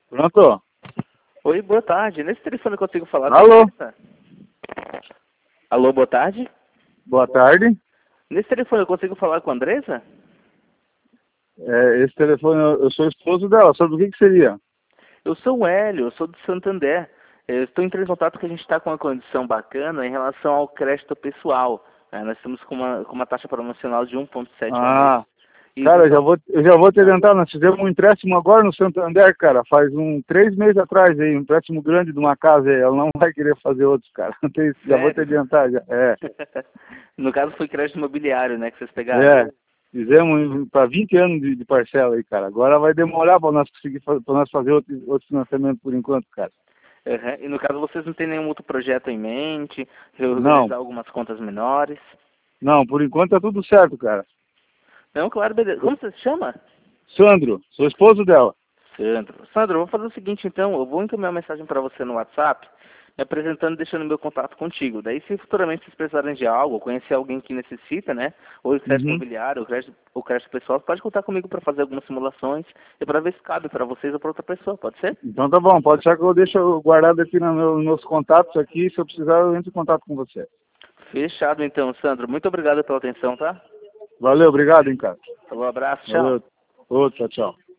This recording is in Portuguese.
Pronto? Oi, boa tarde. Nesse telefone eu consigo falar com a Alô? Andressa? Alô, boa tarde. Boa tarde. Nesse telefone eu consigo falar com a Andressa? Esse telefone, eu sou esposo dela. Sobre o que seria? Eu sou o Hélio, eu sou do Santander. Eu estou entrando em contato que a gente está com uma condição bacana em relação ao crédito pessoal. Nós estamos com uma taxa promocional de 1,7 ao mês. Ah, E o cara, pessoal... eu já vou te adiantar. Nós fizemos um empréstimo agora no Santander, cara. Faz 3 meses atrás aí. Um empréstimo grande de uma casa aí. Ela não vai querer fazer outros, cara. Já vou te Sério? adiantar, já. No caso foi crédito imobiliário, né, que vocês pegaram. É. Fizemos para 20 anos de parcela aí, cara. Agora vai demorar para nós conseguir para nós fazer outro financiamento por enquanto, cara. Uhum. E no caso vocês não têm nenhum outro projeto em mente, Não, reorganizar algumas contas menores? não, por enquanto tá tudo certo, cara. Não, claro, beleza. Como você se chama? Sandro, sou esposo dela. Sandro, eu vou fazer o seguinte então, eu vou encaminhar uma mensagem para você no WhatsApp, me apresentando e deixando meu contato contigo. Daí se futuramente vocês precisarem de algo, ou conhecer alguém que necessita, né, ou de crédito Uhum. imobiliário, ou crédito pessoal, pode contar comigo para fazer algumas simulações e para ver se cabe para vocês ou para outra pessoa, pode ser? Então tá bom, pode ser que eu deixo guardado aqui nos meus contatos aqui, se eu precisar eu entro em contato com você. Fechado então, Sandro. Muito obrigado pela atenção, tá? Valeu, obrigado, hein, cara. Um abraço, tchau. Valeu. Ô, tchau, tchau.